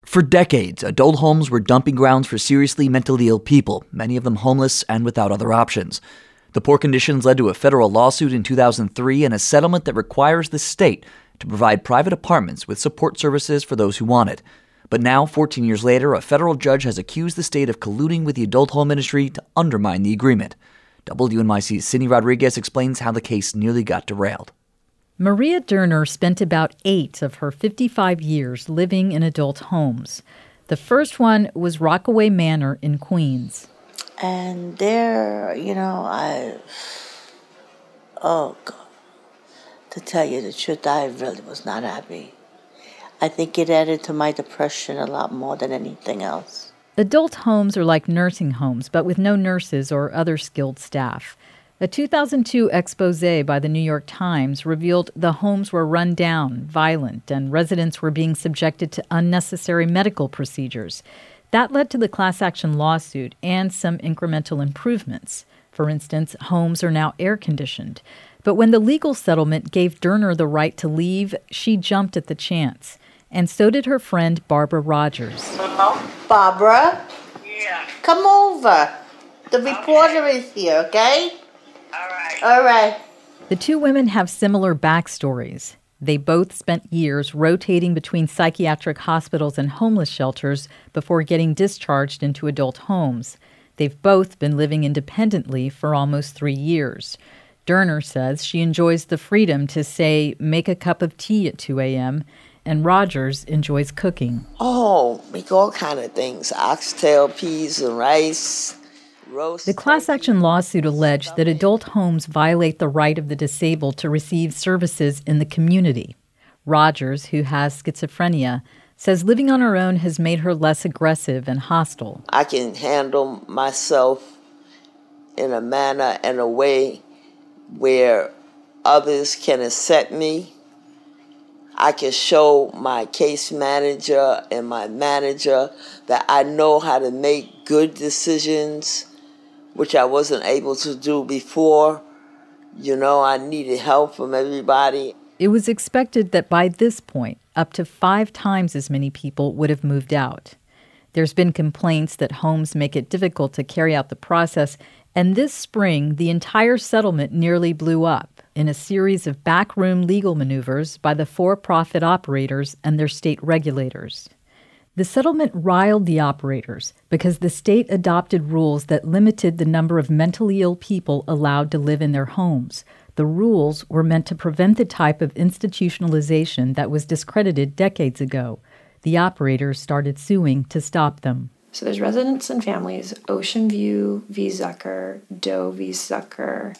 For decades, adult homes were dumping grounds for seriously mentally ill people, many of them homeless and without other options. The poor conditions led to a federal lawsuit in 2003 and a settlement that requires the state to provide private apartments with support services for those who want it. But now, 14 years later, a federal judge has accused the state of colluding with the adult home industry to undermine the agreement. WNYC's Cindy Rodriguez explains how the case nearly got derailed. Maria Durner spent about 8 of her 55 years living in adult homes. The first one was Rockaway Manor in Queens. And there, oh God, to tell you the truth, I really was not happy. I think it added to my depression a lot more than anything else. Adult homes are like nursing homes, but with no nurses or other skilled staff. A 2002 exposé by the New York Times revealed the homes were run down, violent, and residents were being subjected to unnecessary medical procedures. That led to the class action lawsuit and some incremental improvements. For instance, homes are now air-conditioned. But when the legal settlement gave Durner the right to leave, she jumped at the chance. And so did her friend Barbara Rogers. Hello? Barbara? Yeah. Come over. The reporter is here, okay? All right. The two women have similar backstories. They both spent years rotating between psychiatric hospitals and homeless shelters before getting discharged into adult homes. They've both been living independently for almost 3 years. Durner says she enjoys the freedom to, say, make a cup of tea at 2 a.m., and Rogers enjoys cooking. Oh, make all kind of things. Oxtail, peas, and rice. The class action lawsuit alleged that adult homes violate the right of the disabled to receive services in the community. Rogers, who has schizophrenia, says living on her own has made her less aggressive and hostile. I can handle myself in a manner and a way where others can accept me. I can show my case manager and my manager that I know how to make good decisions, which I wasn't able to do before. I needed help from everybody. It was expected that by this point, up to 5 times as many people would have moved out. There's been complaints that homes make it difficult to carry out the process, and this spring, the entire settlement nearly blew up in a series of backroom legal maneuvers by the for-profit operators and their state regulators. The settlement riled the operators because the state adopted rules that limited the number of mentally ill people allowed to live in their homes. The rules were meant to prevent the type of institutionalization that was discredited decades ago. The operators started suing to stop them. So there's Residents and Families, Ocean View v. Zucker, Doe v. Zucker,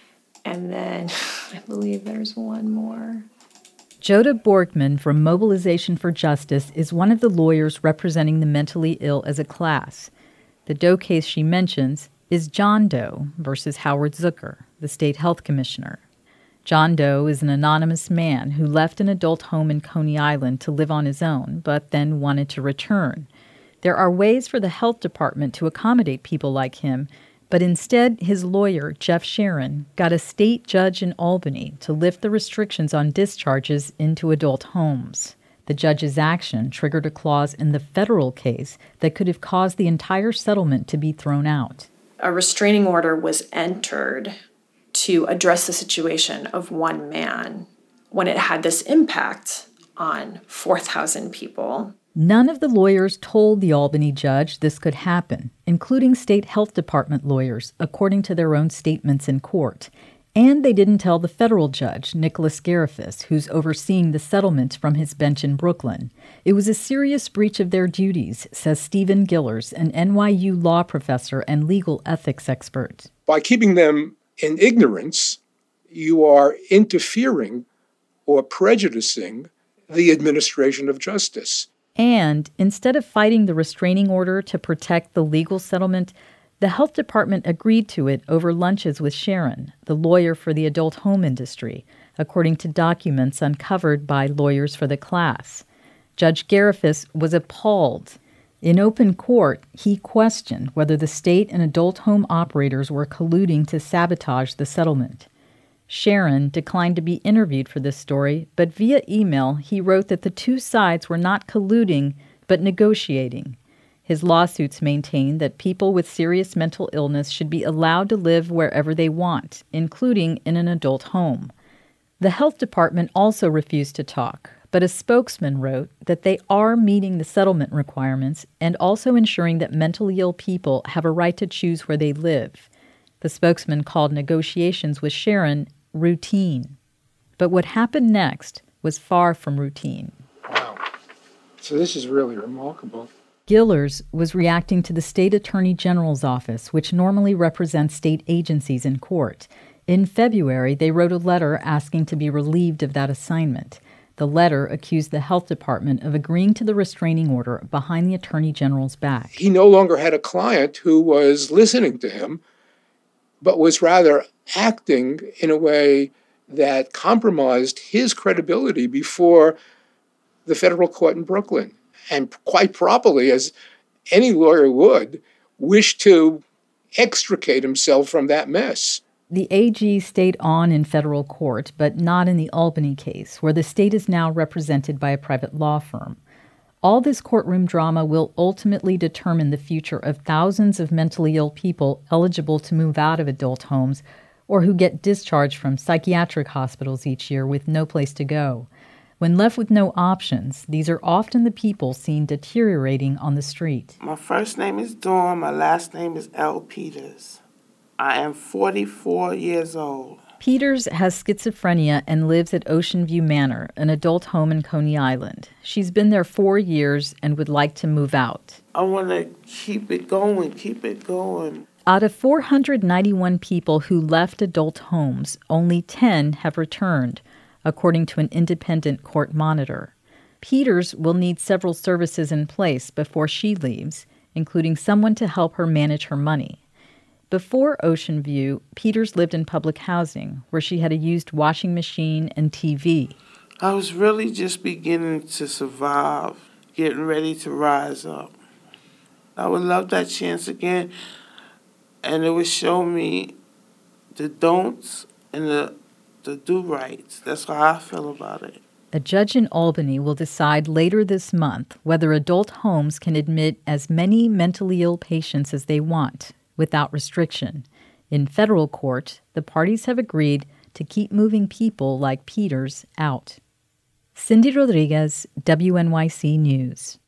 and then I believe there's one more. Joda Borgman from Mobilization for Justice is one of the lawyers representing the mentally ill as a class. The Doe case she mentions is John Doe versus Howard Zucker, the state health commissioner. John Doe is an anonymous man who left an adult home in Coney Island to live on his own, but then wanted to return. There are ways for the health department to accommodate people like him, but instead, his lawyer, Jeff Sharon, got a state judge in Albany to lift the restrictions on discharges into adult homes. The judge's action triggered a clause in the federal case that could have caused the entire settlement to be thrown out. A restraining order was entered to address the situation of one man when it had this impact on 4,000 people. None of the lawyers told the Albany judge this could happen, including state health department lawyers, according to their own statements in court. And they didn't tell the federal judge, Nicholas Garifas, who's overseeing the settlement from his bench in Brooklyn. It was a serious breach of their duties, says Stephen Gillers, an NYU law professor and legal ethics expert. By keeping them in ignorance, you are interfering or prejudicing the administration of justice. And instead of fighting the restraining order to protect the legal settlement, the health department agreed to it over lunches with Sharon, the lawyer for the adult home industry, according to documents uncovered by lawyers for the class. Judge Garifas was appalled. In open court, he questioned whether the state and adult home operators were colluding to sabotage the settlement. Sharon declined to be interviewed for this story, but via email, he wrote that the two sides were not colluding, but negotiating. His lawsuits maintain that people with serious mental illness should be allowed to live wherever they want, including in an adult home. The health department also refused to talk, but a spokesman wrote that they are meeting the settlement requirements and also ensuring that mentally ill people have a right to choose where they live. The spokesman called negotiations with Sharon routine. But what happened next was far from routine. Wow. So this is really remarkable. Gillers was reacting to the state attorney general's office, which normally represents state agencies in court. In February, they wrote a letter asking to be relieved of that assignment. The letter accused the health department of agreeing to the restraining order behind the attorney general's back. He no longer had a client who was listening to him, but was rather acting in a way that compromised his credibility before the federal court in Brooklyn. And quite properly, as any lawyer would, wish to extricate himself from that mess. The AG stayed on in federal court, but not in the Albany case, where the state is now represented by a private law firm. All this courtroom drama will ultimately determine the future of thousands of mentally ill people eligible to move out of adult homes or who get discharged from psychiatric hospitals each year with no place to go. When left with no options, these are often the people seen deteriorating on the street. My first name is Dawn. My last name is L. Peters. I am 44 years old. Peters has schizophrenia and lives at Ocean View Manor, an adult home in Coney Island. She's been there 4 years and would like to move out. I want to keep it going. Out of 491 people who left adult homes, only 10 have returned, according to an independent court monitor. Peters will need several services in place before she leaves, including someone to help her manage her money. Before Ocean View, Peters lived in public housing, where she had a used washing machine and TV. I was really just beginning to survive, getting ready to rise up. I would love that chance again, and it would show me the don'ts and the do-rights. That's how I feel about it. A judge in Albany will decide later this month whether adult homes can admit as many mentally ill patients as they want, without restriction. In federal court, the parties have agreed to keep moving people like Peters out. Cindy Rodriguez, WNYC News.